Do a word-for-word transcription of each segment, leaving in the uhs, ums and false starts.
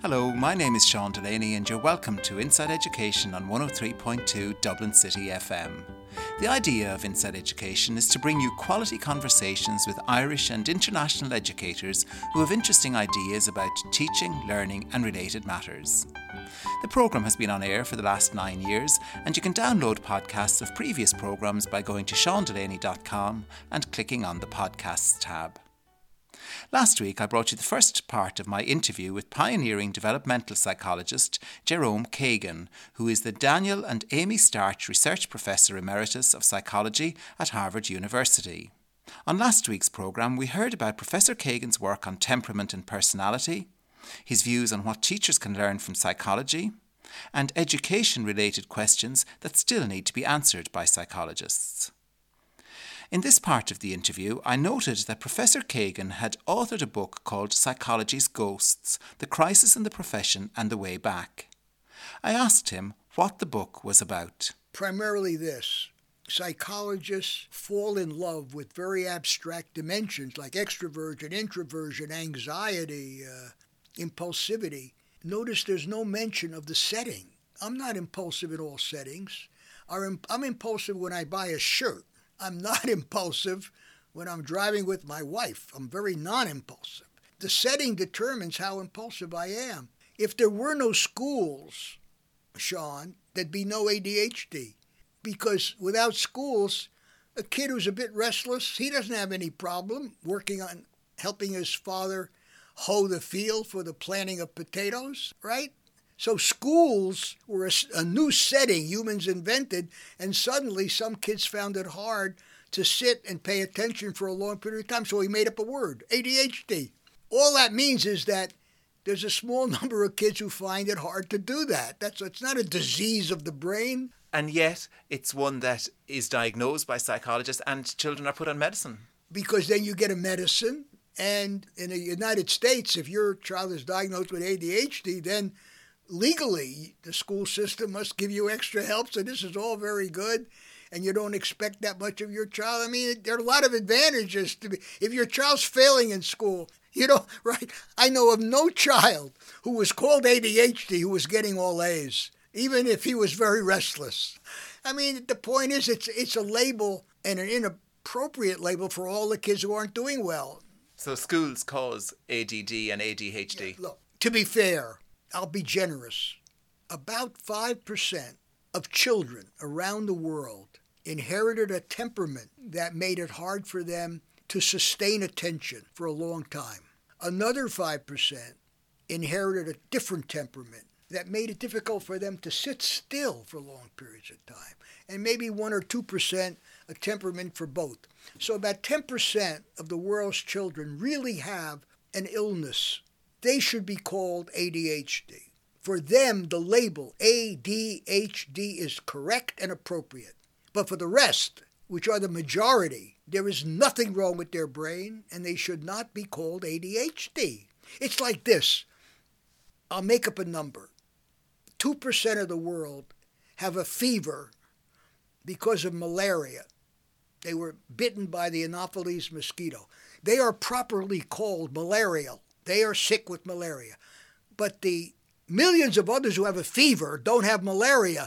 Hello, my name is Sean Delaney and you're welcome to Inside Education on one oh three point two Dublin City F M. The idea of Inside Education is to bring you quality conversations with Irish and international educators who have interesting ideas about teaching, learning and related matters. The programme has been on air for the last nine years and you can download podcasts of previous programmes by going to sean delaney dot com and clicking on the Podcasts tab. Last week I brought you the first part of my interview with pioneering developmental psychologist Jerome Kagan, who is the Daniel and Amy Starch Research Professor Emeritus of Psychology at Harvard University. On last week's programme we heard about Professor Kagan's work on temperament and personality, his views on what teachers can learn from psychology, and education-related questions that still need to be answered by psychologists. In this part of the interview, I noted that Professor Kagan had authored a book called Psychology's Ghosts, The Crisis in the Profession and the Way Back. I asked him what the book was about. Primarily this. Psychologists fall in love with very abstract dimensions like extroversion, introversion, anxiety, uh, impulsivity. Notice there's no mention of the setting. I'm not impulsive in all settings. I'm impulsive when I buy a shirt. I'm not impulsive when I'm driving with my wife. I'm very non-impulsive. The setting determines how impulsive I am. If there were no schools, Sean, there'd be no A D H D. Because without schools, a kid who's a bit restless, he doesn't have any problem working on helping his father hoe the field for the planting of potatoes, right? So schools were a, a new setting humans invented, and suddenly some kids found it hard to sit and pay attention for a long period of time, so he made up a word, A D H D. All that means is that there's a small number of kids who find it hard to do that. That's It's not a disease of the brain. And yet it's one that is diagnosed by psychologists and children are put on medicine. Because then you get a medicine, and in the United States, if your child is diagnosed with A D H D, then legally, the school system must give you extra help, so this is all very good, and you don't expect that much of your child. I mean, there are a lot of advantages to be. If your child's failing in school, you know, right? I know of no child who was called A D H D who was getting all A's, even if he was very restless. I mean, the point is, it's it's a label and an inappropriate label for all the kids who aren't doing well. So schools cause A D D and A D H D. Yeah, look, to be fair, I'll be generous. About five percent of children around the world inherited a temperament that made it hard for them to sustain attention for a long time. Another five percent inherited a different temperament that made it difficult for them to sit still for long periods of time. And maybe one or two percent a temperament for both. So about ten percent of the world's children really have an illness. They should be called A D H D. For them, the label A D H D is correct and appropriate. But for the rest, which are the majority, there is nothing wrong with their brain, and they should not be called A D H D. It's like this. I'll make up a number. two percent of the world have a fever because of malaria. They were bitten by the Anopheles mosquito. They are properly called malarial. They are sick with malaria. But the millions of others who have a fever don't have malaria.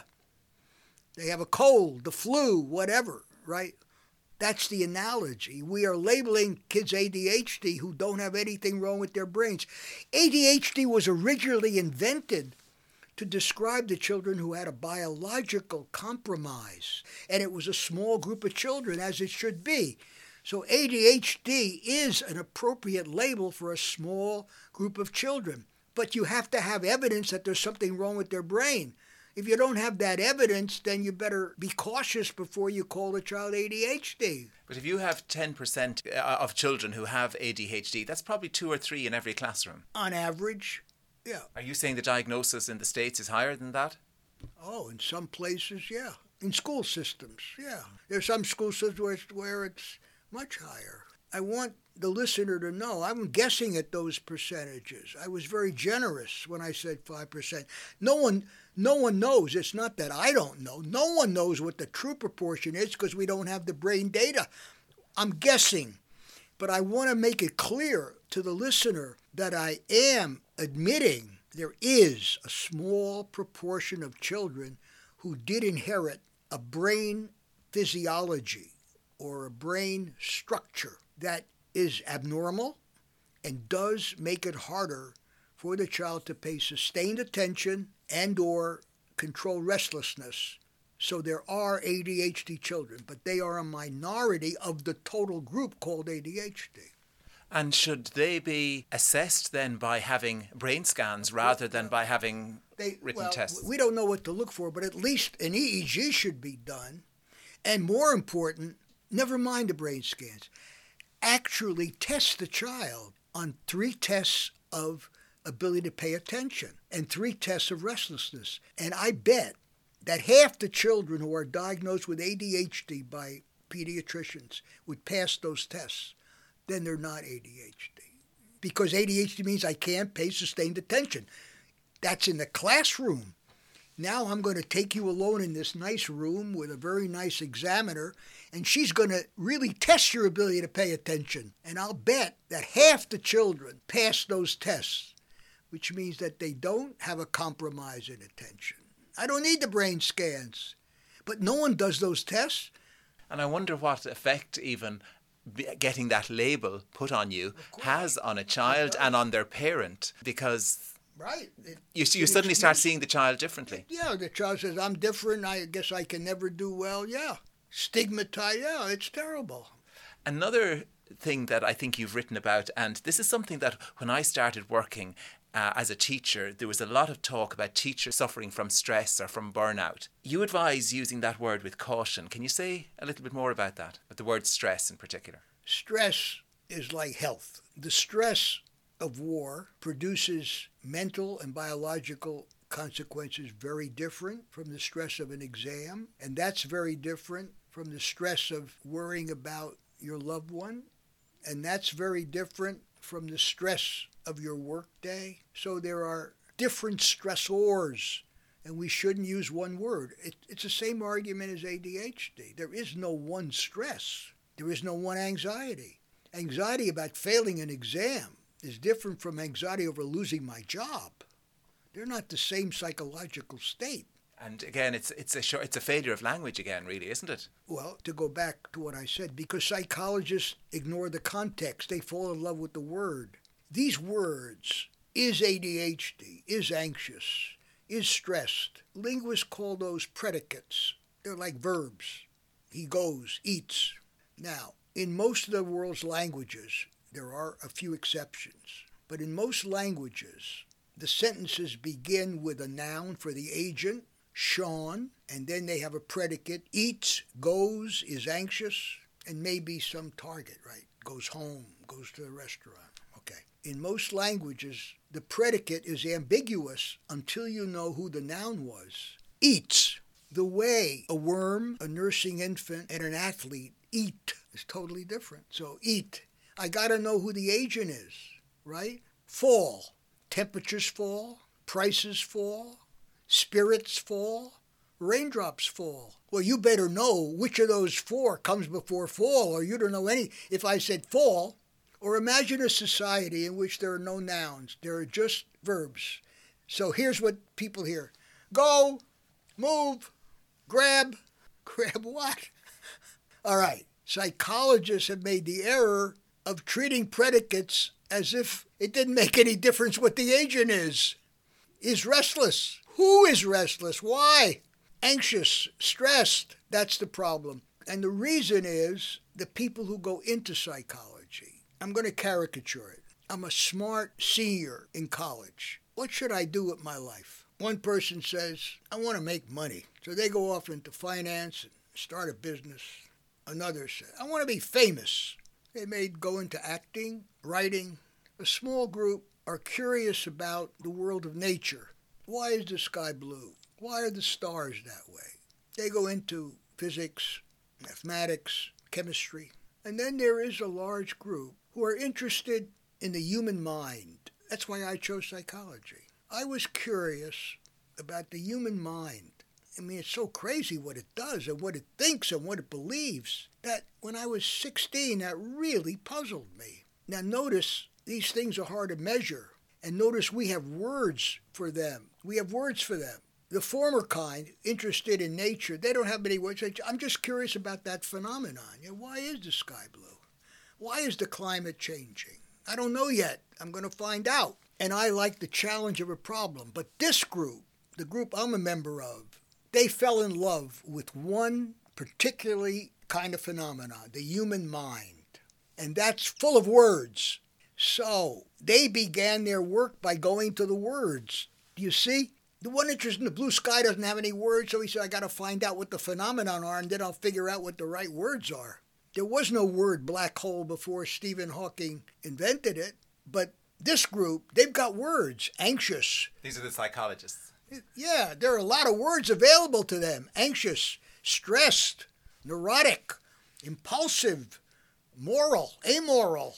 They have a cold, the flu, whatever, right? That's the analogy. We are labeling kids A D H D who don't have anything wrong with their brains. A D H D was originally invented to describe the children who had a biological compromise. And it was a small group of children, as it should be. So A D H D is an appropriate label for a small group of children. But you have to have evidence that there's something wrong with their brain. If you don't have that evidence, then you better be cautious before you call the child A D H D. But if you have ten percent of children who have A D H D, that's probably two or three in every classroom. On average, yeah. Are you saying the diagnosis in the States is higher than that? Oh, in some places, yeah. In school systems, yeah. There's some school systems where it's, where it's much higher. I want the listener to know I'm guessing at those percentages. I was very generous when I said five percent. No one no one knows. It's not that I don't know. No one knows what the true proportion is because we don't have the brain data. I'm guessing. But I want to make it clear to the listener that I am admitting there is a small proportion of children who did inherit a brain physiology or a brain structure that is abnormal and does make it harder for the child to pay sustained attention and or control restlessness. So there are A D H D children, but they are a minority of the total group called A D H D. And should they be assessed then by having brain scans rather than by having they, written well, tests? We don't know what to look for, but at least an E E G should be done. And more important, never mind the brain scans, actually test the child on three tests of ability to pay attention and three tests of restlessness. And I bet that half the children who are diagnosed with A D H D by pediatricians would pass those tests. Then they're not A D H D. Because A D H D means I can't pay sustained attention. That's in the classroom. Now I'm going to take you alone in this nice room with a very nice examiner, and she's going to really test your ability to pay attention. And I'll bet that half the children pass those tests, which means that they don't have a compromise in attention. I don't need the brain scans. But no one does those tests. And I wonder what effect even getting that label put on you has on a child and on their parent, because right. It, you, you suddenly start seeing the child differently. Yeah, the child says, I'm different, I guess I can never do well. Yeah. Stigmatized, yeah, it's terrible. Another thing that I think you've written about, and this is something that when I started working uh, as a teacher, there was a lot of talk about teachers suffering from stress or from burnout. You advise using that word with caution. Can you say a little bit more about that, with the word stress in particular? Stress is like health. The stress of war produces mental and biological consequences very different from the stress of an exam, and that's very different from the stress of worrying about your loved one, and that's very different from the stress of your work day. So there are different stressors, and we shouldn't use one word. It, it's the same argument as A D H D. There is no one stress. There is no one anxiety. Anxiety about failing an exam is different from anxiety over losing my job. They're not the same psychological state. And again, it's it's a short, it's a failure of language again, really, isn't it? Well, to go back to what I said, because psychologists ignore the context. They fall in love with the word. These words, is A D H D, is anxious, is stressed. Linguists call those predicates. They're like verbs. He goes, eats. Now, in most of the world's languages, there are a few exceptions, but in most languages, the sentences begin with a noun for the agent, Sean, and then they have a predicate, eats, goes, is anxious, and maybe some target, right? Goes home, goes to the restaurant. Okay. In most languages, the predicate is ambiguous until you know who the noun was. Eats. The way a worm, a nursing infant, and an athlete eat is totally different. So eat. I got to know who the agent is, right? Fall. Temperatures fall. Prices fall. Spirits fall. Raindrops fall. Well, you better know which of those four comes before fall, or you don't know any. If I said fall, or imagine a society in which there are no nouns. There are just verbs. So here's what people hear. Go, move, grab. Grab what? All right. Psychologists have made the error of treating predicates as if it didn't make any difference what the agent is. Is restless. Who is restless? Why? Anxious, stressed. That's the problem. And the reason is the people who go into psychology. I'm going to caricature it. I'm a smart senior in college. What should I do with my life? One person says, I want to make money. So they go off into finance and start a business. Another says, I want to be famous. They may go into acting, writing. A small group are curious about the world of nature. Why is the sky blue? Why are the stars that way? They go into physics, mathematics, chemistry. And then there is a large group who are interested in the human mind. That's why I chose psychology. I was curious about the human mind. I mean, it's so crazy what it does and what it thinks and what it believes that when I was sixteen, that really puzzled me. Now notice, these things are hard to measure. And notice we have words for them. We have words for them. The former kind, interested in nature, they don't have many words. I'm just curious about that phenomenon. You know, why is the sky blue? Why is the climate changing? I don't know yet. I'm going to find out. And I like the challenge of a problem. But this group, the group I'm a member of, they fell in love with one particularly kind of phenomenon, the human mind. And that's full of words. So they began their work by going to the words. You see? The one interested in the blue sky doesn't have any words, so he said, I got to find out what the phenomenon are, and then I'll figure out what the right words are. There was no word black hole before Stephen Hawking invented it, but this group, they've got words. Anxious. These are the psychologists. Yeah, there are a lot of words available to them. Anxious, stressed, neurotic, impulsive, moral, amoral.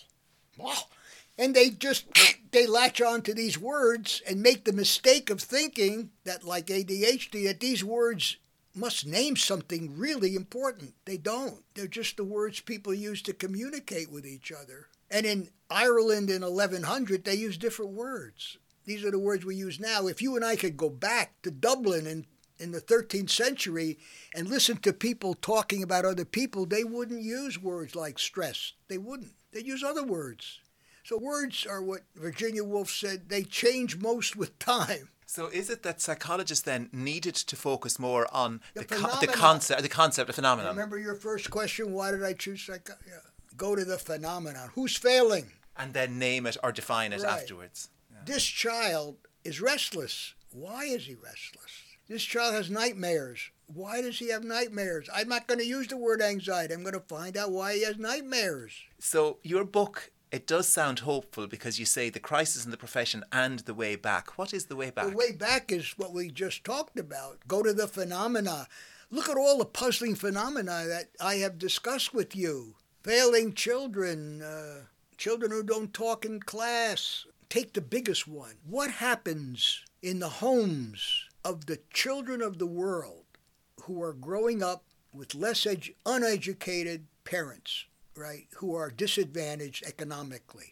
And they just, they latch on to these words and make the mistake of thinking that, like A D H D, that these words must name something really important. They don't. They're just the words people use to communicate with each other. And in Ireland in eleven hundred, they used different words. These are the words we use now. If you and I could go back to Dublin in, in the thirteenth century and listen to people talking about other people, they wouldn't use words like stress. They wouldn't. They'd use other words. So words are what Virginia Woolf said, they change most with time. So is it that psychologists then needed to focus more on the, The co- the concept, the concept of phenomenon? Remember your first question, why did I choose psycho? Yeah. Go to the phenomenon. Who's failing? And then name it or define it Right. afterwards. Yeah. This child is restless. Why is he restless? This child has nightmares. Why does he have nightmares? I'm not going to use the word anxiety. I'm going to find out why he has nightmares. So your book, it does sound hopeful because you say the crisis in the profession and the way back. What is the way back? The way back is what we just talked about. Go to the phenomena. Look at all the puzzling phenomena that I have discussed with you. Failing children, uh, children who don't talk in class. Take the biggest one. What happens in the homes of the children of the world who are growing up with less edu- uneducated parents, right, who are disadvantaged economically?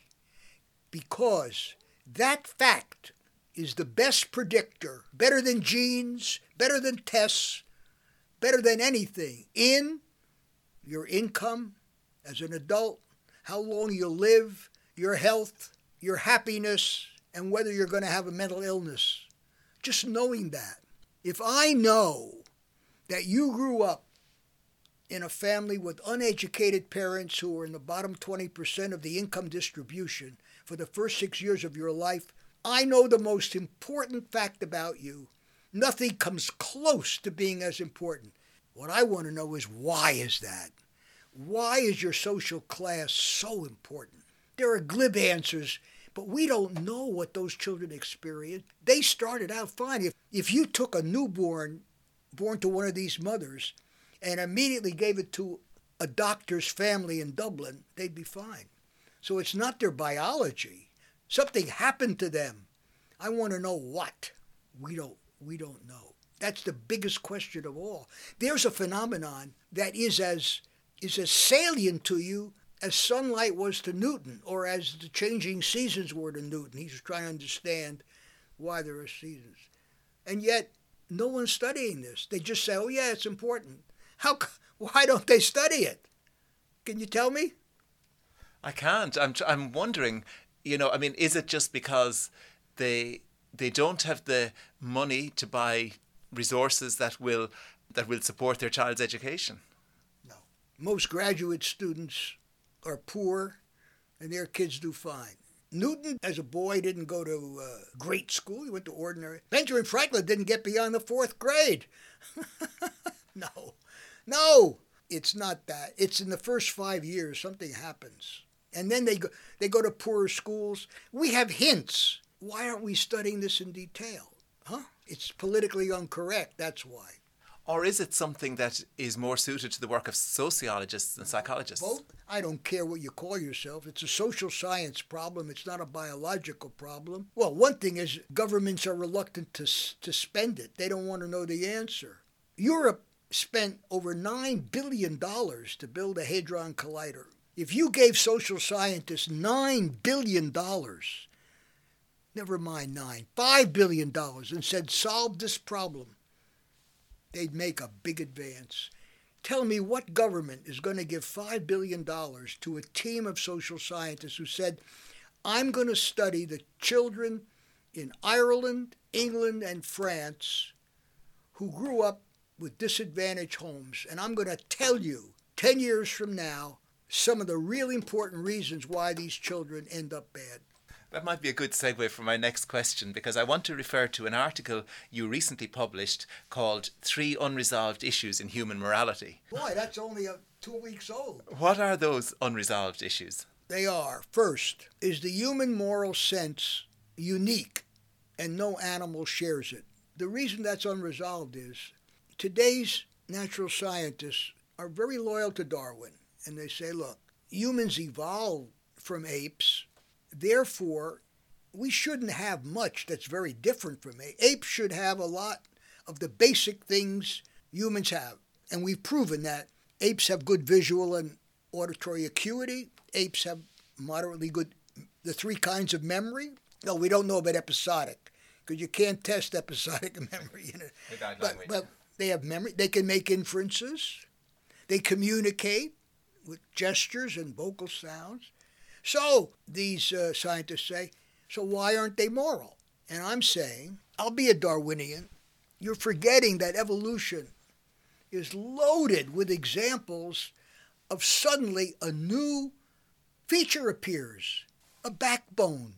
Because that fact is the best predictor, better than genes, better than tests, better than anything, in your income as an adult, how long you'll live, your health, your happiness, and whether you're going to have a mental illness. Just knowing that. If I know that you grew up in a family with uneducated parents who were in the bottom twenty percent of the income distribution for the first six years of your life, I know the most important fact about you. Nothing comes close to being as important. What I want to know is, why is that? Why is your social class so important? There are glib answers, but we don't know what those children experience. They started out fine. If, if you took a newborn born to one of these mothers and immediately gave it to a doctor's family in Dublin, they'd be fine. So it's not their biology. Something happened to them. I want to know what. We don't, we don't know. That's the biggest question of all. There's a phenomenon that is as is as salient to you as sunlight was to Newton, or as the changing seasons were to Newton. He's trying to understand why there are seasons. And yet, no one's studying this. They just say, oh yeah, it's important. How? Why don't they study it? Can you tell me? I can't. I'm I'm wondering, you know, I mean, is it just because they they don't have the money to buy resources that will that will support their child's education? No. Most graduate students are poor, and their kids do fine. Newton, as a boy, didn't go to uh, great school. He went to ordinary. Benjamin Franklin didn't get beyond the fourth grade. No. No, it's not that. It's in the first five years something happens. And then they go, they go to poorer schools. We have hints. Why aren't we studying this in detail? Huh? It's politically incorrect, that's why. Or is it something that is more suited to the work of sociologists and psychologists? Both. I don't care what you call yourself. It's a social science problem. It's not a biological problem. Well, one thing is governments are reluctant to to spend it. They don't want to know the answer. Europe spent over nine billion dollars to build a Hadron Collider. If you gave social scientists nine billion dollars, never mind nine, five billion dollars and said, solve this problem, they'd make a big advance. Tell me what government is going to give five billion dollars to a team of social scientists who said, I'm going to study the children in Ireland, England, and France who grew up with disadvantaged homes, and I'm going to tell you ten years from now some of the really important reasons why these children end up bad. That might be a good segue for my next question, because I want to refer to an article you recently published called Three Unresolved Issues in Human Morality. Boy, that's only a, two weeks old. What are those unresolved issues? They are, first, is the human moral sense unique and no animal shares it? The reason that's unresolved is today's natural scientists are very loyal to Darwin, and they say, look, humans evolved from apes. Therefore, we shouldn't have much that's very different from apes. Apes should have a lot of the basic things humans have. And we've proven that apes have good visual and auditory acuity. Apes have moderately good, the three kinds of memory. No, we don't know about episodic, because you can't test episodic memory. You know. But, but they have memory. They can make inferences. They communicate with gestures and vocal sounds. So these uh, scientists say, so why aren't they moral? And I'm saying, I'll be a Darwinian. You're forgetting that evolution is loaded with examples of suddenly a new feature appears, a backbone.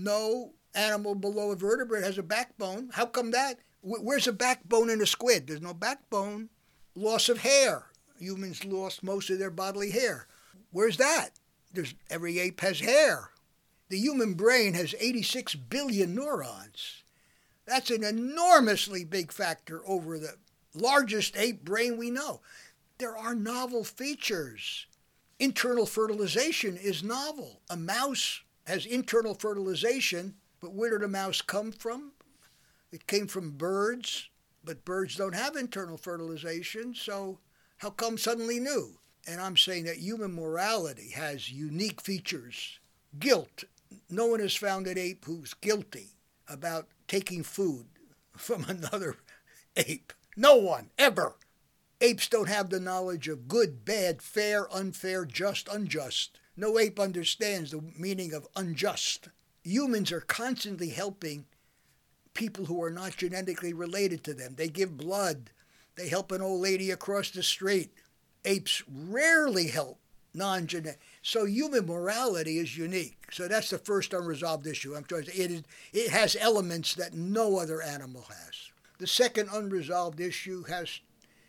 No animal below a vertebrate has a backbone. How come that? Where's a backbone in a squid? There's no backbone. Loss of hair. Humans lost most of their bodily hair. Where's that? There's, every ape has hair. The human brain has eighty-six billion neurons. That's an enormously big factor over the largest ape brain we know. There are novel features. Internal fertilization is novel. A mouse has internal fertilization, but where did a mouse come from? It came from birds, but birds don't have internal fertilization, so how come suddenly new? And I'm saying that human morality has unique features. Guilt. No one has found an ape who's guilty about taking food from another ape. No one, ever. Apes don't have the knowledge of good, bad, fair, unfair, just, unjust. No ape understands the meaning of unjust. Humans are constantly helping people who are not genetically related to them. They give blood. They help an old lady across the street. Apes rarely help non-genetic. So human morality is unique. So that's the first unresolved issue. I'm trying to say it, is, it has elements that no other animal has. The second unresolved issue has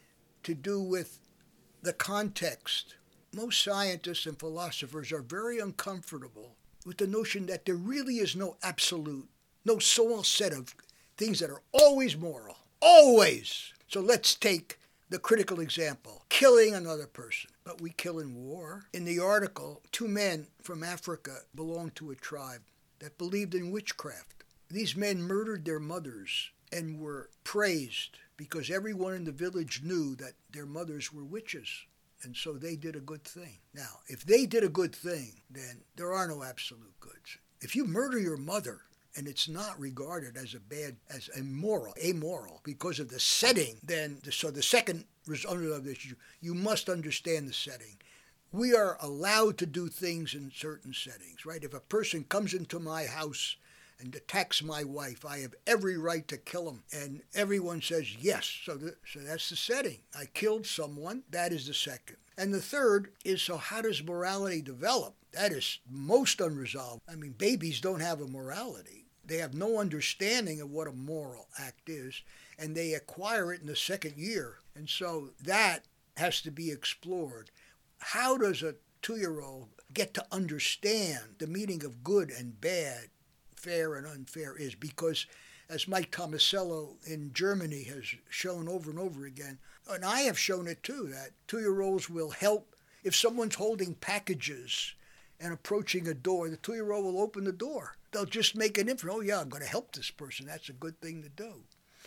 to do with the context. Most scientists and philosophers are very uncomfortable with the notion that there really is no absolute, no small set of things that are always moral. Always. So let's take the critical example, killing another person. But we kill in war. In the article, two men from Africa belonged to a tribe that believed in witchcraft. These men murdered their mothers and were praised because everyone in the village knew that their mothers were witches. And so they did a good thing. Now, if they did a good thing, then there are no absolute goods. If you murder your mother, and it's not regarded as a bad, as immoral, amoral, because of the setting, then, the, so the second result of this, you, you must understand the setting. We are allowed to do things in certain settings, right? If a person comes into my house and attacks my wife, I have every right to kill him. And everyone says yes, so, the, so that's the setting. I killed someone, that is the second. And the third is, so how does morality develop? That is most unresolved. I mean, babies don't have a morality. They have no understanding of what a moral act is, and they acquire it in the second year. And so that has to be explored. How does a two-year-old get to understand the meaning of good and bad, fair and unfair is? Because as Mike Tomasello in Germany has shown over and over again, and I have shown it too, that two-year-olds will help. If someone's holding packages and approaching a door, the two-year-old will open the door. They'll just make an inference, oh yeah, I'm going to help this person. That's a good thing to do.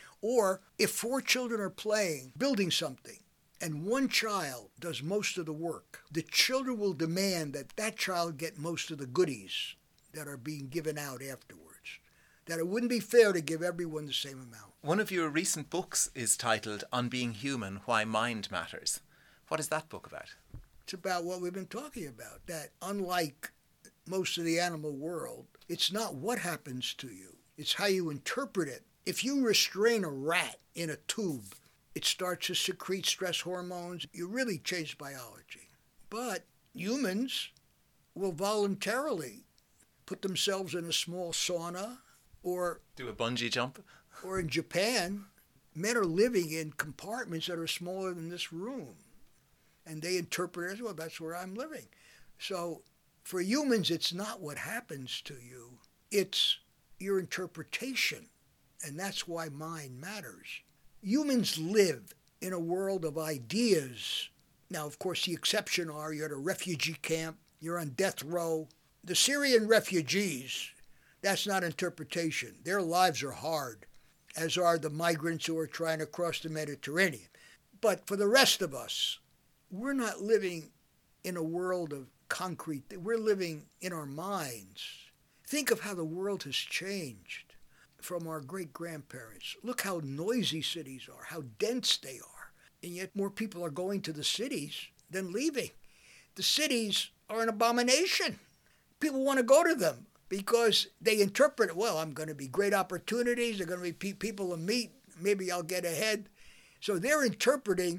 Or if four children are playing, building something, and one child does most of the work, the children will demand that that child get most of the goodies that are being given out afterwards. that it wouldn't be fair to give everyone the same amount. One of your recent books is titled On Being Human, Why Mind Matters. What is that book about? It's about what we've been talking about, that unlike most of the animal world, it's not what happens to you, it's how you interpret it. If you restrain a rat in a tube, it starts to secrete stress hormones. You really change biology. But humans will voluntarily put themselves in a small sauna or do a bungee jump. Or in Japan, men are living in compartments that are smaller than this room. And they interpret it as, well, that's where I'm living. So for humans, it's not what happens to you. It's your interpretation. And that's why mind matters. Humans live in a world of ideas. Now, of course, the exception are you're at a refugee camp, you're on death row. The Syrian refugees, that's not interpretation. Their lives are hard, as are the migrants who are trying to cross the Mediterranean. But for the rest of us, we're not living in a world of concrete. We're living in our minds. Think of how the world has changed from our great-grandparents. Look how noisy cities are, how dense they are. And yet more people are going to the cities than leaving. The cities are an abomination. People want to go to them because they interpret, well, I'm going to be great opportunities. There are going to be pe- people to meet. Maybe I'll get ahead. So they're interpreting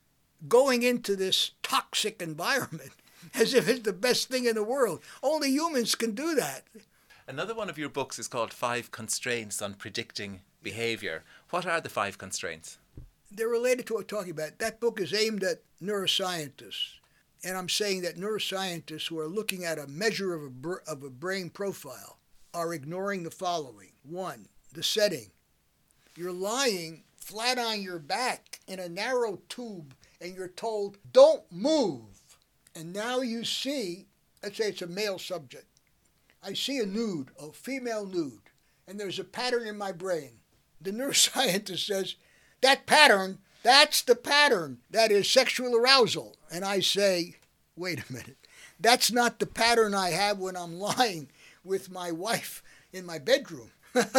going into this toxic environment as if it's the best thing in the world. Only humans can do that. Another one of your books is called Five Constraints on Predicting Behavior. What are the five constraints? They're related to what we're talking about. That book is aimed at neuroscientists. And I'm saying that neuroscientists who are looking at a measure of a, br- of a brain profile are ignoring the following. One, the setting. You're lying flat on your back in a narrow tube and you're told, don't move. And now you see, let's say it's a male subject. I see a nude, a female nude, and there's a pattern in my brain. The neuroscientist says, that pattern, that's the pattern. That is sexual arousal. And I say, wait a minute. That's not the pattern I have when I'm lying with my wife in my bedroom.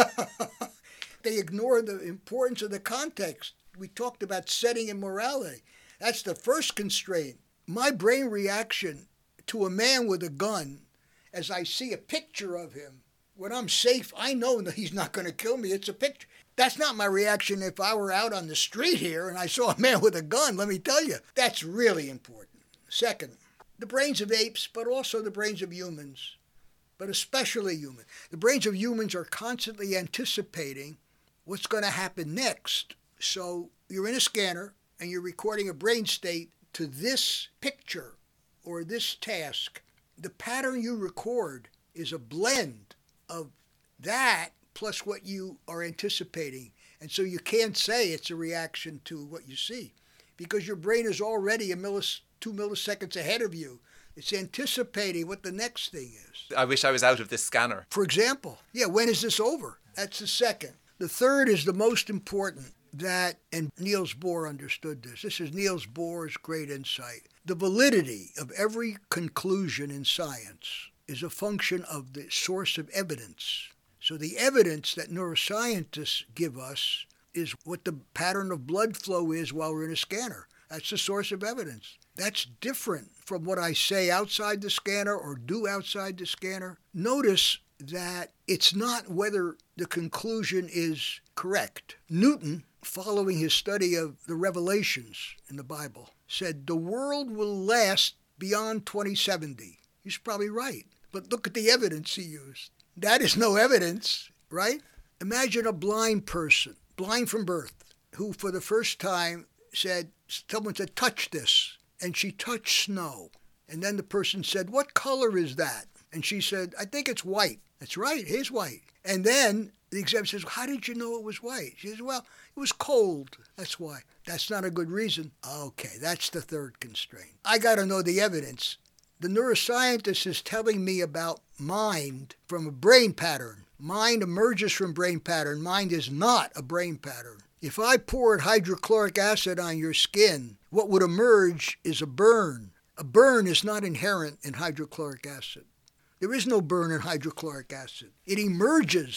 They ignore the importance of the context. We talked about setting and morality. That's the first constraint. My brain reaction to a man with a gun, as I see a picture of him, when I'm safe, I know that he's not going to kill me. It's a picture. That's not my reaction if I were out on the street here and I saw a man with a gun. Let me tell you, that's really important. Second, the brains of apes, but also the brains of humans, but especially humans. The brains of humans are constantly anticipating what's going to happen next. So you're in a scanner and you're recording a brain state to this picture or this task. The pattern you record is a blend of that plus what you are anticipating. And so you can't say it's a reaction to what you see because your brain is already a millis, two milliseconds ahead of you. It's anticipating what the next thing is. I wish I was out of this scanner. For example, yeah, when is this over? That's the second. The third is the most important, that, and Niels Bohr understood this. This is Niels Bohr's great insight. The validity of every conclusion in science is a function of the source of evidence. So the evidence that neuroscientists give us is what the pattern of blood flow is while we're in a scanner. That's the source of evidence. That's different from what I say outside the scanner or do outside the scanner. Notice that it's not whether the conclusion is correct. Newton, following his study of the revelations in the Bible, said the world will last beyond twenty seventy. He's probably right. But look at the evidence he used. That is no evidence, right? Imagine a blind person, blind from birth, who for the first time said, someone said, touch this. And she touched snow. And then the person said, what color is that? And she said, I think it's white. That's right, it is white. And then the examiner says, how did you know it was white? She says, well, it was cold. That's why. That's not a good reason. Okay, that's the third constraint. I got to know the evidence. The neuroscientist is telling me about mind from a brain pattern. Mind emerges from brain pattern. Mind is not a brain pattern. If I poured hydrochloric acid on your skin, what would emerge is a burn. A burn is not inherent in hydrochloric acid. There is no burn in hydrochloric acid. It emerges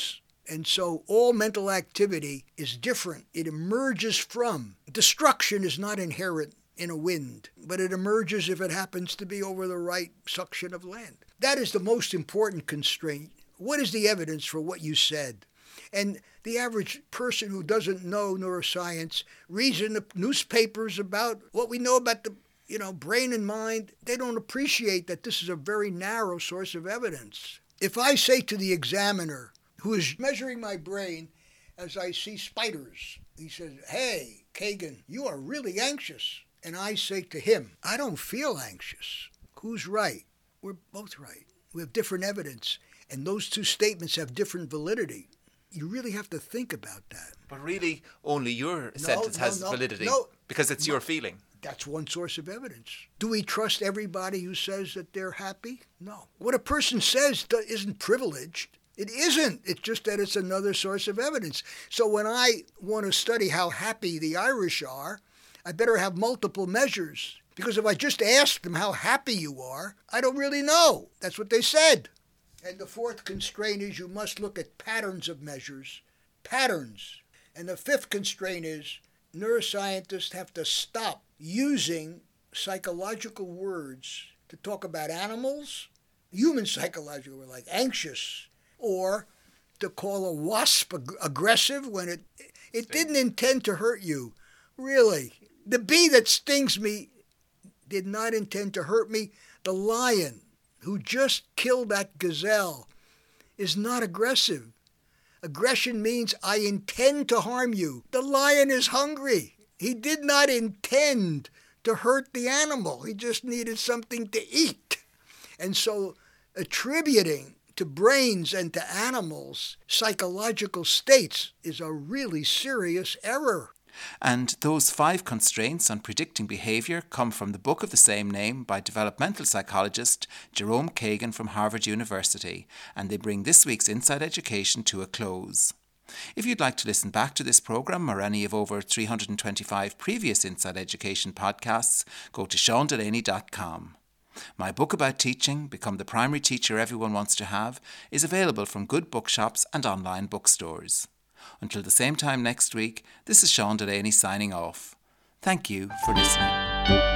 And so all mental activity is different. It emerges from. Destruction is not inherent in a wind, but it emerges if it happens to be over the right suction of land. That is the most important constraint. What is the evidence for what you said? And the average person who doesn't know neuroscience reads in the newspapers about what we know about the you know, brain and mind. They don't appreciate that this is a very narrow source of evidence. If I say to the examiner, who is measuring my brain as I see spiders, he says, "Hey, Kagan, you are really anxious." And I say to him, "I don't feel anxious." Who's right? We're both right. We have different evidence, and those two statements have different validity. You really have to think about that. But really, only your No, sentence no, has no, validity no. because it's your feeling. That's one source of evidence. Do we trust everybody who says that they're happy? No. What a person says do- isn't privileged. It isn't. It's just that it's another source of evidence. So when I want to study how happy the Irish are, I better have multiple measures. Because if I just ask them how happy you are, I don't really know. That's what they said. And the fourth constraint is you must look at patterns of measures. Patterns. And the fifth constraint is neuroscientists have to stop using psychological words to talk about animals, human psychological words like anxious, or to call a wasp ag- aggressive when it it didn't intend to hurt you. Really. The bee that stings me did not intend to hurt me. The lion who just killed that gazelle is not aggressive. Aggression means I intend to harm you. The lion is hungry. He did not intend to hurt the animal. He just needed something to eat. And so attributing to brains and to animals psychological states is a really serious error. And those five constraints on predicting behaviour come from the book of the same name by developmental psychologist Jerome Kagan from Harvard University, and they bring this week's Inside Education to a close. If you'd like to listen back to this programme or any of over three hundred twenty-five previous Inside Education podcasts, go to sean delaney dot com. My book about teaching, Become the Primary Teacher Everyone Wants to Have, is available from good bookshops and online bookstores. Until the same time next week, this is Sean Delaney signing off. Thank you for listening.